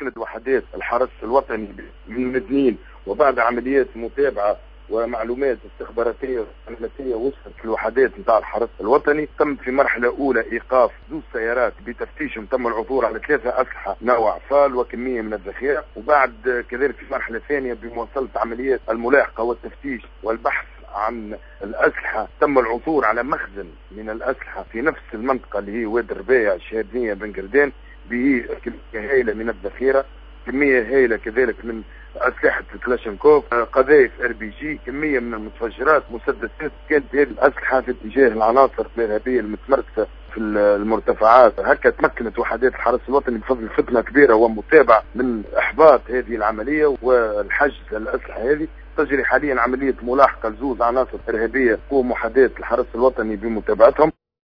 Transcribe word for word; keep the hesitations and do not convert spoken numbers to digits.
تمكنت وحدات الحرس الوطني من المدنيين وبعد عمليات متابعة ومعلومات استخباراتية ومعلوماتية وصلت الوحدات نتاع الحرس الوطني. تم في مرحلة أولى إيقاف زوج سيارات بتفتيشهم، تم العثور على ثلاثة أسلحة نوع فال وكمية من الذخيرة. وبعد كذلك في مرحلة ثانية بمواصلة عمليات الملاحقة والتفتيش والبحث عن الأسلحة تم العثور على مخزن من الأسلحة في نفس المنطقة اللي هي واد الربيع الشهادنية بن قردان به كمية هائلة من الذخيرة، كمية هائلة كذلك من أسلحة كلاشنكوف، قذائف ار بي جي، كمية من المتفجرات، مسدسات. كانت هذه الأسلحة في اتجاه العناصر الإرهابية المتمركزة في المرتفعات. هكا تمكنت وحدات الحرس الوطني بفضل فتنة كبيرة ومتابعة من إحباط هذه العملية والحجز الأسلحة هذه. تجري حاليا عملية ملاحقة لزوز عناصر إرهابية قوم وحدات الحرس الوطني بمتابعتهم.